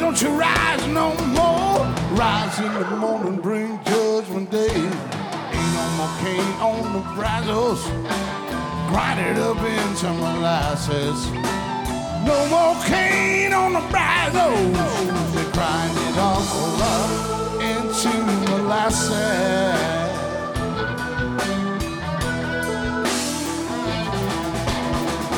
don't you rise no more. Rise in the morning, bring judgment day. Ain't no more cane on the brazos. Grind it up into molasses. No more cane on the brazos. They grind it all up into molasses.